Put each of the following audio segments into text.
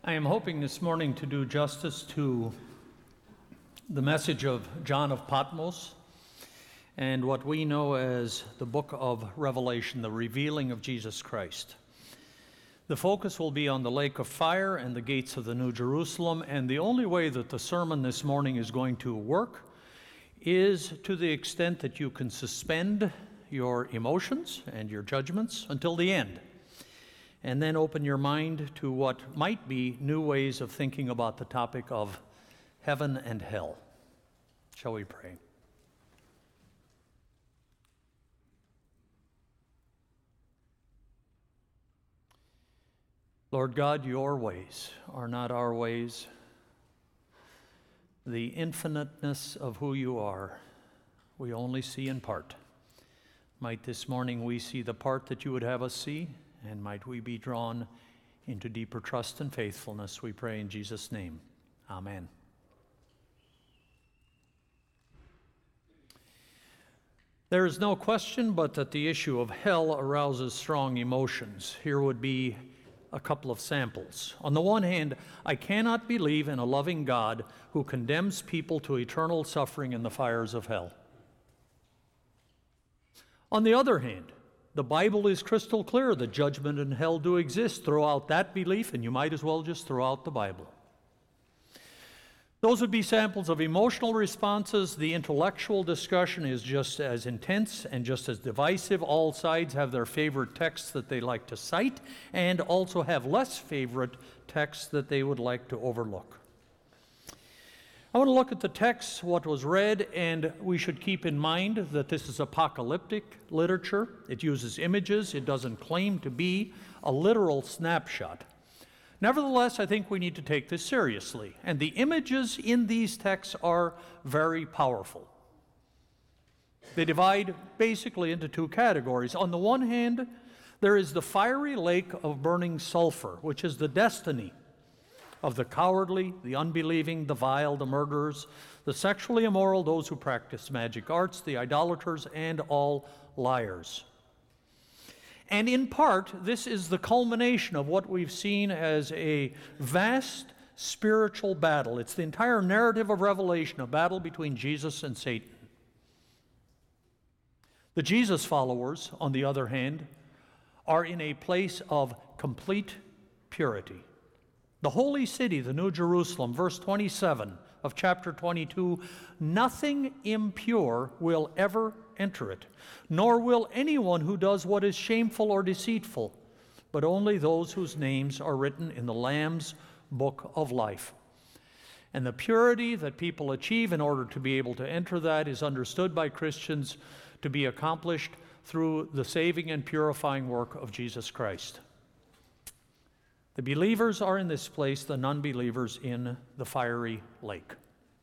I am hoping this morning to do justice to the message of John of Patmos and what we know as the book of Revelation, the revealing of Jesus Christ. The focus will be on the lake of fire and the gates of the New Jerusalem, and the only way that the sermon this morning is going to work is to the extent that you can suspend your emotions and your judgments until the end, and then open your mind to what might be new ways of thinking about the topic of heaven and hell. Shall we pray? Lord God, your ways are not our ways. The infiniteness of who you are, we only see in part. Might this morning we see the part that you would have us see, and might we be drawn into deeper trust and faithfulness, we pray in Jesus' name. Amen. There is no question but that the issue of hell arouses strong emotions. Here would be a couple of samples. On the one hand, I cannot believe in a loving God who condemns people to eternal suffering in the fires of hell. On the other hand, the Bible is crystal clear that judgment and hell do exist. Throw out that belief, and you might as well just throw out the Bible. Those would be samples of emotional responses. The intellectual discussion is just as intense and just as divisive. All sides have their favorite texts that they like to cite, and also have less favorite texts that they would like to overlook. I want to look at the text, what was read, and we should keep in mind that this is apocalyptic literature. It uses images. It doesn't claim to be a literal snapshot. Nevertheless, I think we need to take this seriously, and the images in these texts are very powerful. They divide basically into two categories. On the one hand, there is the fiery lake of burning sulfur, which is the destiny of the cowardly, the unbelieving, the vile, the murderers, the sexually immoral, those who practice magic arts, the idolaters, and all liars. And in part, this is the culmination of what we've seen as a vast spiritual battle. It's the entire narrative of Revelation, a battle between Jesus and Satan. The Jesus followers, on the other hand, are in a place of complete purity. The holy city, the New Jerusalem, verse 27 of chapter 22, nothing impure will ever enter it, nor will anyone who does what is shameful or deceitful, but only those whose names are written in the Lamb's book of life. And the purity that people achieve in order to be able to enter that is understood by Christians to be accomplished through the saving and purifying work of Jesus Christ. The believers are in this place, the non-believers in the fiery lake.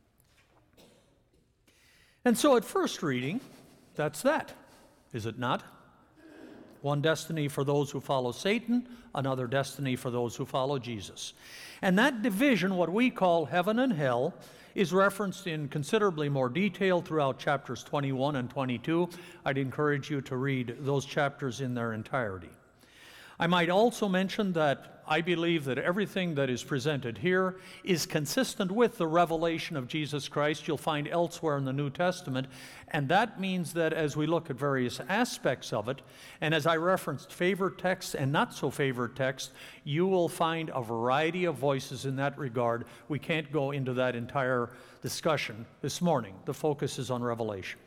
And so at first reading, that's that, is it not? One destiny for those who follow Satan, another destiny for those who follow Jesus. And that division, what we call heaven and hell, is referenced in considerably more detail throughout chapters 21 and 22. I'd encourage you to read those chapters in their entirety. I might also mention that I believe that everything that is presented here is consistent with the revelation of Jesus Christ you'll find elsewhere in the New Testament, and that means that as we look at various aspects of it, and as I referenced favorite texts and not so favorite texts, you will find a variety of voices in that regard. We can't go into that entire discussion this morning. The focus is on Revelation.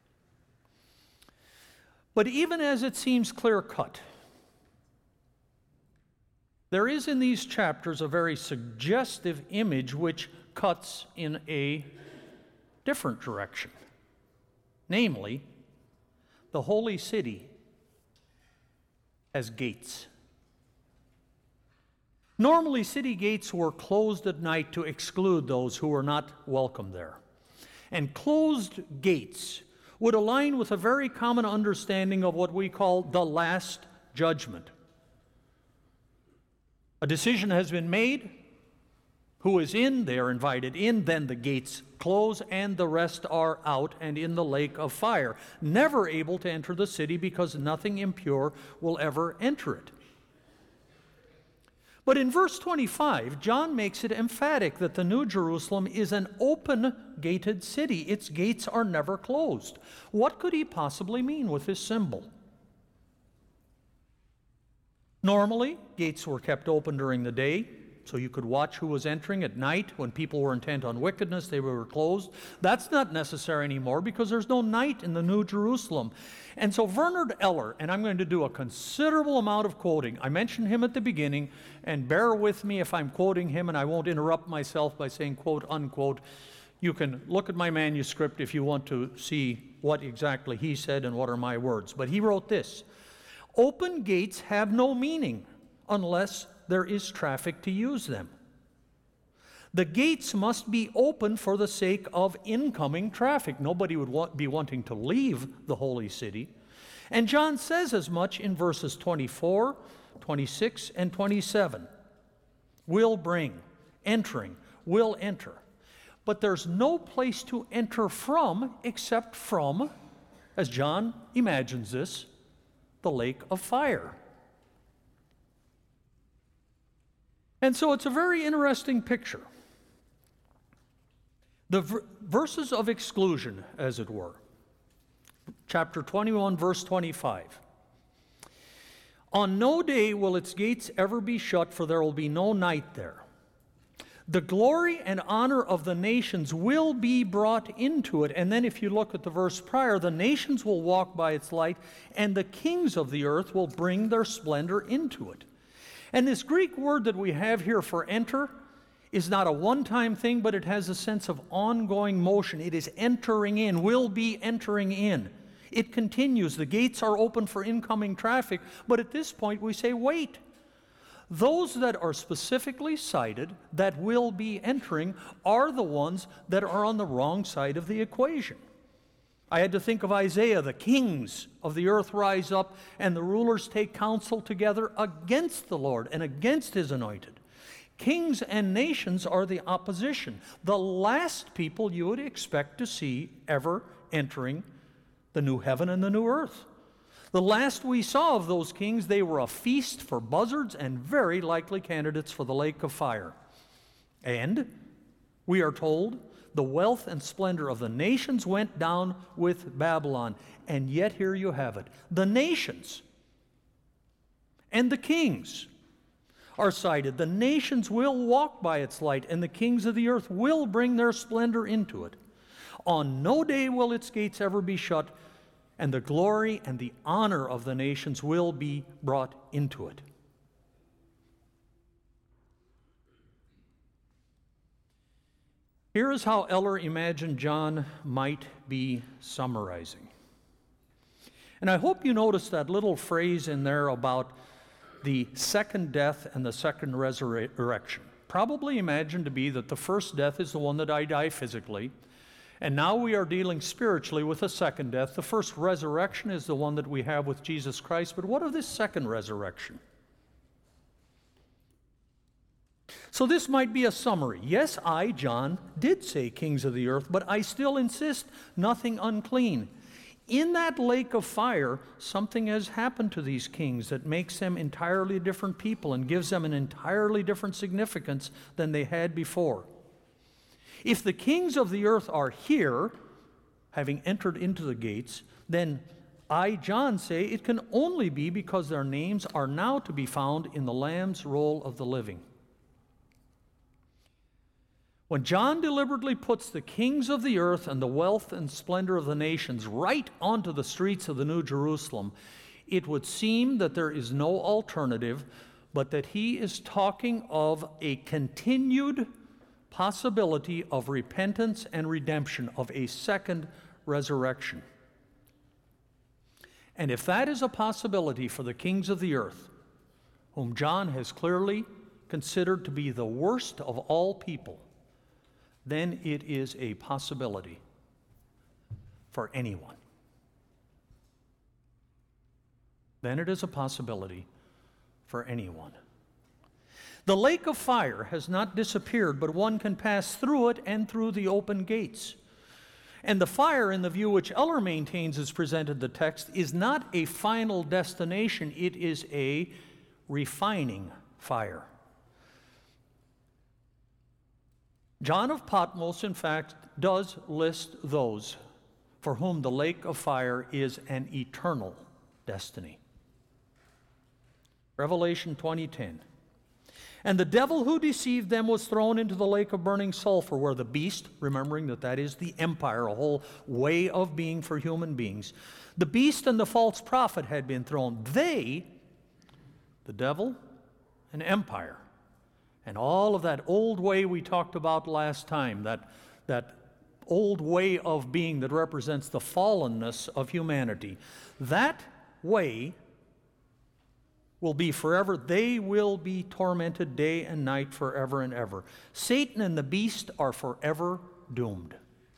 But even as it seems clear-cut, there is in these chapters a very suggestive image which cuts in a different direction. Namely, the holy city has gates. Normally, city gates were closed at night to exclude those who were not welcome there. And closed gates would align with a very common understanding of what we call the last judgment. A decision has been made. Who is in? They are invited in. Then the gates close and the rest are out and in the lake of fire, never able to enter the city because nothing impure will ever enter it. But in verse 25, John makes it emphatic that the New Jerusalem is an open gated city. Its gates are never closed. What could he possibly mean with this symbol? Normally, gates were kept open during the day, so you could watch who was entering. At night, when people were intent on wickedness, they were closed. That's not necessary anymore because there's no night in the New Jerusalem. And so Bernhard Eller, and I'm going to do a considerable amount of quoting. I mentioned him at the beginning, and bear with me if I'm quoting him, and I won't interrupt myself by saying quote, unquote. You can look at my manuscript if you want to see what exactly he said and what are my words. But he wrote this: "Open gates have no meaning unless there is traffic to use them. The gates must be open for the sake of incoming traffic." Nobody would be wanting to leave the holy city. And John says as much in verses 24, 26, and 27. Will bring, entering, will enter. But there's no place to enter from except from, as John imagines this, the lake of fire. And so it's a very interesting picture. The verses of exclusion, as it were. Chapter 21, verse 25. "On no day will its gates ever be shut, for there will be no night there. The glory and honor of the nations will be brought into it." And then if you look at the verse prior, "The nations will walk by its light, and the kings of the earth will bring their splendor into it." And this Greek word that we have here for enter is not a one-time thing, but it has a sense of ongoing motion. It is entering in, will be entering in. It continues. The gates are open for incoming traffic, but at this point we say, wait. Those that are specifically cited that will be entering are the ones that are on the wrong side of the equation. I had to think of Isaiah. "The kings of the earth rise up, and the rulers take counsel together against the Lord and against his anointed." Kings and nations are the opposition, the last people you would expect to see ever entering the new heaven and the new earth. The last we saw of those kings, they were a feast for buzzards and very likely candidates for the lake of fire. And we are told the wealth and splendor of the nations went down with Babylon. And yet here you have it. The nations and the kings are cited. The nations will walk by its light, and the kings of the earth will bring their splendor into it. On no day will its gates ever be shut, and the glory and the honor of the nations will be brought into it. Here is how Eller imagined John might be summarizing. And I hope you notice that little phrase in there about the second death and the second resurrection. Probably imagined to be that the first death is the one that I die physically, and now we are dealing spiritually with a second death. The first resurrection is the one that we have with Jesus Christ, but what of this second resurrection? So this might be a summary. Yes, I, John, did say kings of the earth, but I still insist nothing unclean. In that lake of fire, something has happened to these kings that makes them entirely different people and gives them an entirely different significance than they had before. If the kings of the earth are here, having entered into the gates, then I, John, say it can only be because their names are now to be found in the Lamb's roll of the living. When John deliberately puts the kings of the earth and the wealth and splendor of the nations right onto the streets of the New Jerusalem, it would seem that there is no alternative, but that he is talking of a continued possibility of repentance and redemption, of a second resurrection. And if that is a possibility for the kings of the earth, whom John has clearly considered to be the worst of all people, then it is a possibility for anyone. Then it is a possibility for anyone. The lake of fire has not disappeared, but one can pass through it and through the open gates. And the fire, in the view which Eller maintains is presented in the text, is not a final destination, it is a refining fire. John of Patmos, in fact, does list those for whom the lake of fire is an eternal destiny. Revelation 20:10. And the devil who deceived them was thrown into the lake of burning sulfur, where the beast, remembering that that is the empire, a whole way of being for human beings, the beast and the false prophet had been thrown. They, the devil and empire, and all of that old way we talked about last time, that old way of being that represents the fallenness of humanity, that way will be forever. They will be tormented day and night forever and ever. Satan and the beast are forever doomed.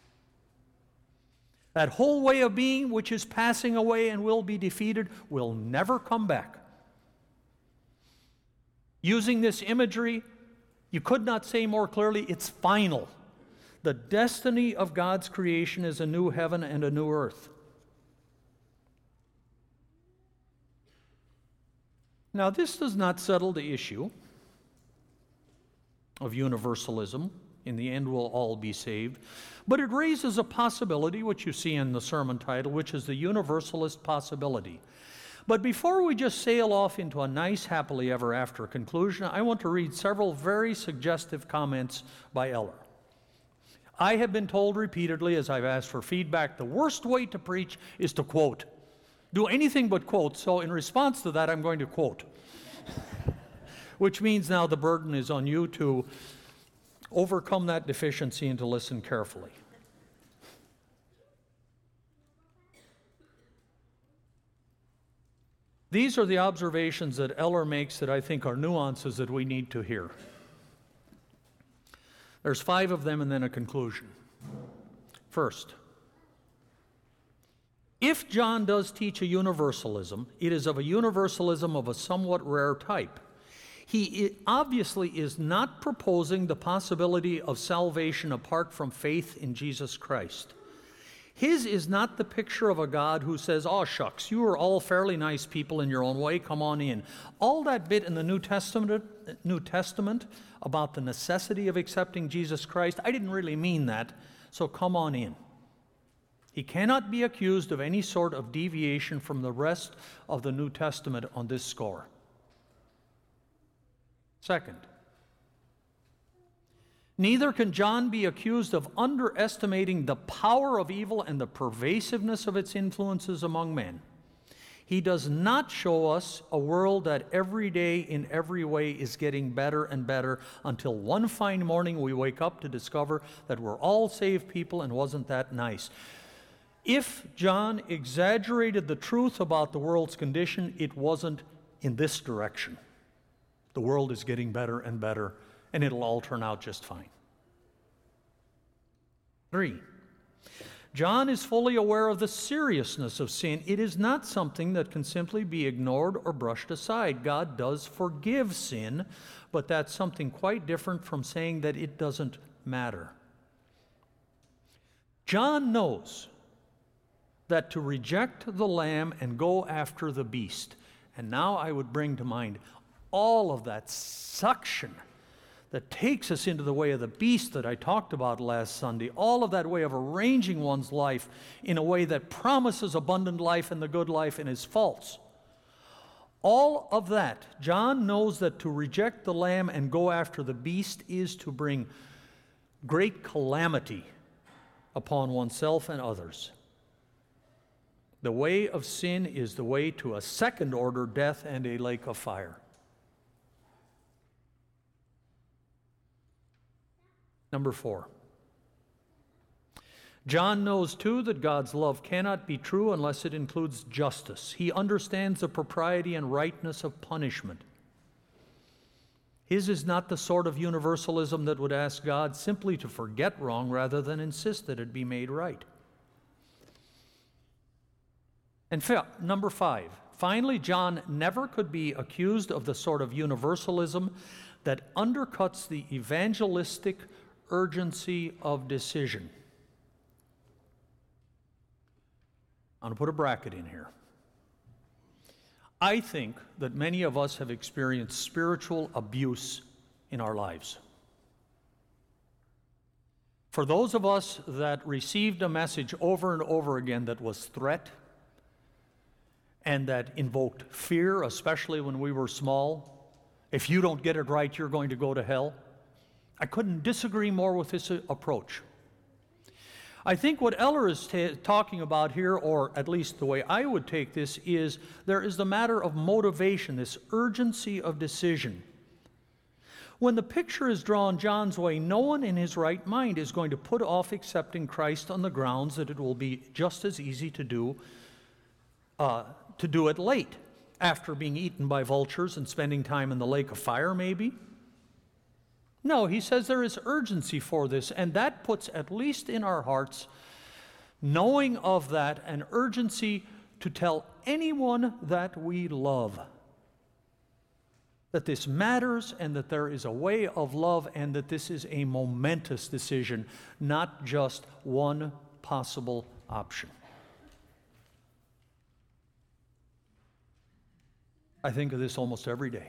That whole way of being, which is passing away and will be defeated, will never come back. Using this imagery, you could not say more clearly, it's final. The destiny of God's creation is a new heaven and a new earth. Now, this does not settle the issue of universalism. In the end, we'll all be saved. But it raises a possibility, which you see in the sermon title, which is the universalist possibility. But before we just sail off into a nice happily ever after conclusion, I want to read several very suggestive comments by Eller. I have been told repeatedly, as I've asked for feedback, the worst way to preach is to quote. Do anything but quote, so in response to that, I'm going to quote. Which means now the burden is on you to overcome that deficiency and to listen carefully. These are the observations that Eller makes that I think are nuances that we need to hear. There's 5 of them and then a conclusion. First, if John does teach a universalism, it is of a universalism of a somewhat rare type. He obviously is not proposing the possibility of salvation apart from faith in Jesus Christ. His is not the picture of a God who says, "Oh, shucks, you are all fairly nice people in your own way, come on in." All that bit in the New Testament about the necessity of accepting Jesus Christ, I didn't really mean that, so come on in. He cannot be accused of any sort of deviation from the rest of the New Testament on this score. Second, neither can John be accused of underestimating the power of evil and the pervasiveness of its influences among men. He does not show us a world that every day in every way is getting better and better until one fine morning we wake up to discover that we're all saved people and wasn't that nice. If John exaggerated the truth about the world's condition, it wasn't in this direction. The world is getting better and better, and it'll all turn out just fine. 3, John is fully aware of the seriousness of sin. It is not something that can simply be ignored or brushed aside. God does forgive sin, but that's something quite different from saying that it doesn't matter. John knows that to reject the Lamb and go after the beast, and now I would bring to mind all of that suction that takes us into the way of the beast that I talked about last Sunday, all of that way of arranging one's life in a way that promises abundant life and the good life and is false. All of that, John knows that to reject the Lamb and go after the beast is to bring great calamity upon oneself and others. The way of sin is the way to a second-order death and a lake of fire. Number 4. John knows, too, that God's love cannot be true unless it includes justice. He understands the propriety and rightness of punishment. His is not the sort of universalism that would ask God simply to forget wrong rather than insist that it be made right. And number 5, finally, John never could be accused of the sort of universalism that undercuts the evangelistic urgency of decision. I'm going to put a bracket in here. I think that many of us have experienced spiritual abuse in our lives. For those of us that received a message over and over again that was threat and that invoked fear, especially when we were small, if you don't get it right, you're going to go to hell, I couldn't disagree more with this approach. I think what Eller is talking about here, or at least the way I would take this, is there is the matter of motivation, this urgency of decision. When the picture is drawn John's way, no one in his right mind is going to put off accepting Christ on the grounds that it will be just as easy to do it late, after being eaten by vultures and spending time in the lake of fire, maybe. No, he says there is urgency for this, and that puts, at least in our hearts, knowing of that, an urgency to tell anyone that we love that this matters and that there is a way of love and that this is a momentous decision, not just one possible option. I think of this almost every day.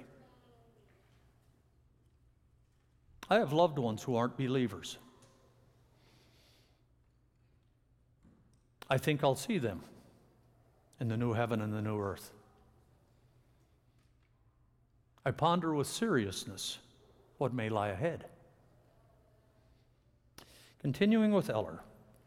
I have loved ones who aren't believers. I think I'll see them in the new heaven and the new earth. I ponder with seriousness what may lie ahead. Continuing with Eller.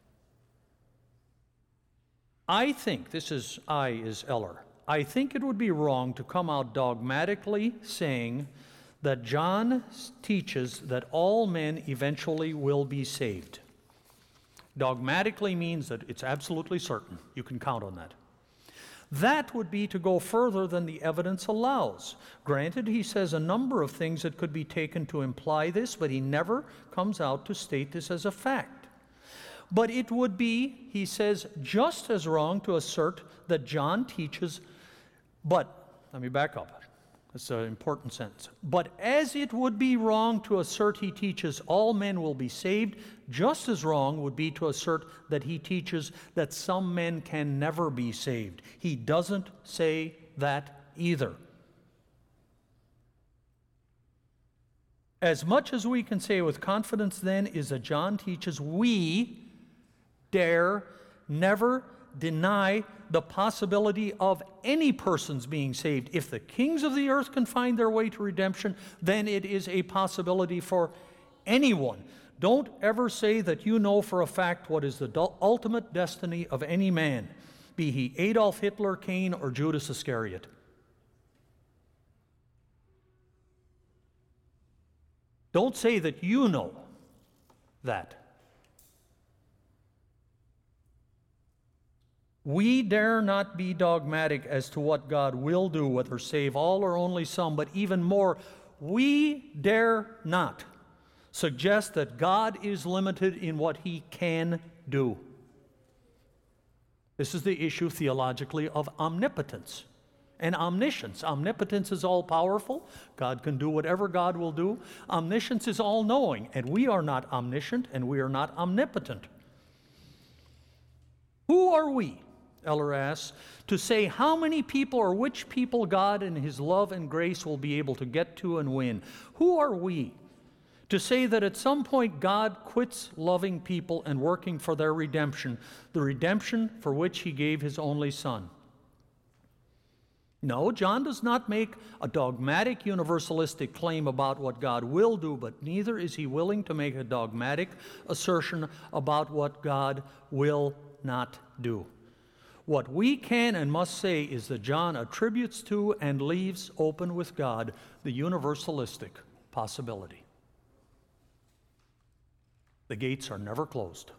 I think, this is Eller, I think it would be wrong to come out dogmatically saying that John teaches that all men eventually will be saved. Dogmatically means that it's absolutely certain. You can count on that. That would be to go further than the evidence allows. Granted, he says a number of things that could be taken to imply this, but he never comes out to state this as a fact. But it would be, he says, just as wrong to assert that John teaches, but, let me back up. That's an important sentence. But as it would be wrong to assert he teaches all men will be saved, just as wrong would be to assert that he teaches that some men can never be saved. He doesn't say that either. As much as we can say with confidence then is that John teaches we dare never deny the possibility of any persons being saved. If the kings of the earth can find their way to redemption, then it is a possibility for anyone. Don't ever say that you know for a fact what is the ultimate destiny of any man, be he Adolf Hitler, Cain, or Judas Iscariot. Don't say that you know that. We dare not be dogmatic as to what God will do, whether save all or only some, but even more, we dare not suggest that God is limited in what he can do. This is the issue theologically of omnipotence and omniscience. Omnipotence is all-powerful. God can do whatever God will do. Omniscience is all-knowing, and we are not omniscient and we are not omnipotent. Who are we, Eller asks, to say how many people or which people God in his love and grace will be able to get to and win? Who are we to say that at some point God quits loving people and working for their redemption, the redemption for which he gave his only Son? No, John does not make a dogmatic universalistic claim about what God will do, but neither is he willing to make a dogmatic assertion about what God will not do. What we can and must say is that John attributes to and leaves open with God the universalistic possibility. The gates are never closed.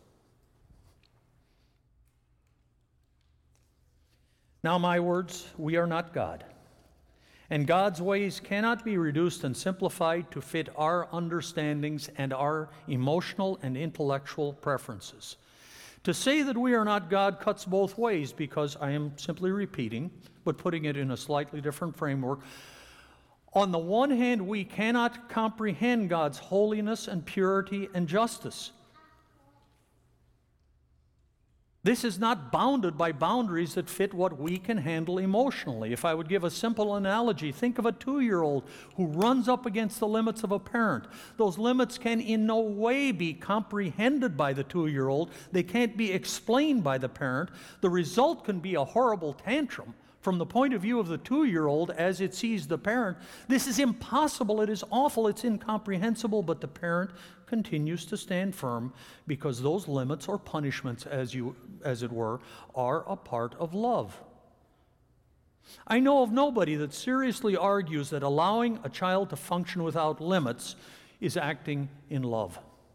Now, my words, we are not God, and God's ways cannot be reduced and simplified to fit our understandings and our emotional and intellectual preferences. To say that we are not God cuts both ways, because I am simply repeating, but putting it in a slightly different framework. On the one hand, we cannot comprehend God's holiness and purity and justice. This is not bounded by boundaries that fit what we can handle emotionally. If I would give a simple analogy, think of a 2-year-old who runs up against the limits of a parent. Those limits can in no way be comprehended by the 2-year-old. They can't be explained by the parent. The result can be a horrible tantrum. From the point of view of the 2-year-old as it sees the parent, this is impossible, it is awful, it's incomprehensible, but the parent continues to stand firm because those limits or punishments, as it were, are a part of love. I know of nobody that seriously argues that allowing a child to function without limits is acting in love.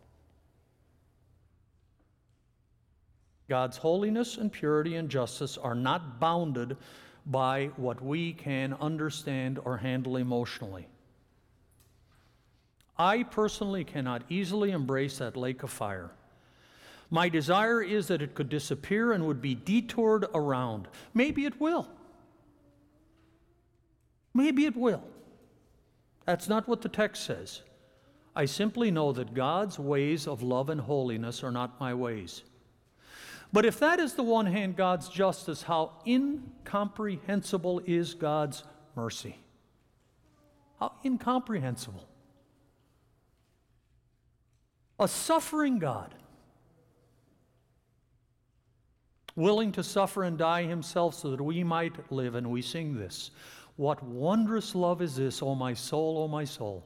God's holiness and purity and justice are not bounded by what we can understand or handle emotionally. I personally cannot easily embrace that lake of fire. My desire is that it could disappear and would be detoured around. Maybe it will. Maybe it will. That's not what the text says. I simply know that God's ways of love and holiness are not my ways. But if that is the one hand God's justice, how incomprehensible is God's mercy? How incomprehensible. A suffering God, willing to suffer and die himself so that we might live, and we sing this. What wondrous love is this, O my soul, O my soul.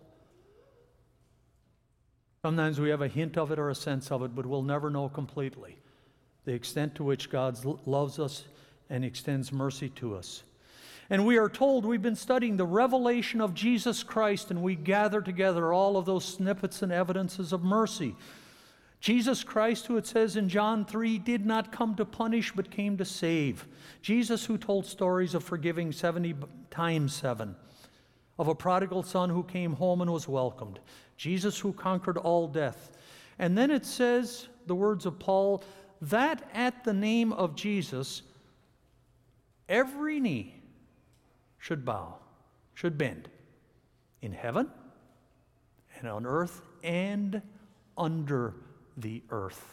Sometimes we have a hint of it or a sense of it, but we'll never know completely the extent to which God loves us and extends mercy to us. And we are told, we've been studying the revelation of Jesus Christ, and we gather together all of those snippets and evidences of mercy. Jesus Christ, who it says in John 3, did not come to punish, but came to save. Jesus, who told stories of forgiving 70 times 7, of a prodigal son who came home and was welcomed. Jesus, who conquered all death. And then it says, the words of Paul, that at the name of Jesus, every knee should bow, should bend, in heaven and on earth and under the earth.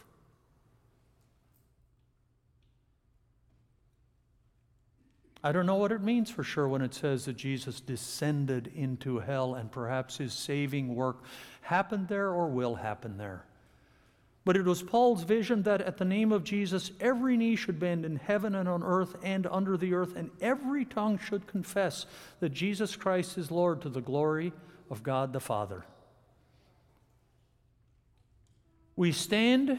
I don't know what it means for sure when it says that Jesus descended into hell and perhaps his saving work happened there or will happen there. But it was Paul's vision that at the name of Jesus, every knee should bend in heaven and on earth and under the earth, and every tongue should confess that Jesus Christ is Lord, to the glory of God the Father. We stand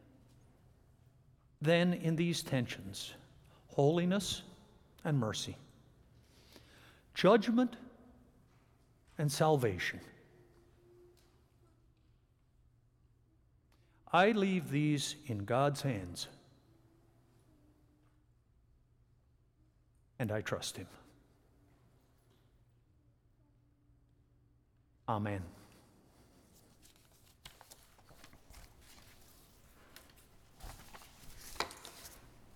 then in these tensions, holiness and mercy, judgment and salvation. I leave these in God's hands, and I trust him. Amen.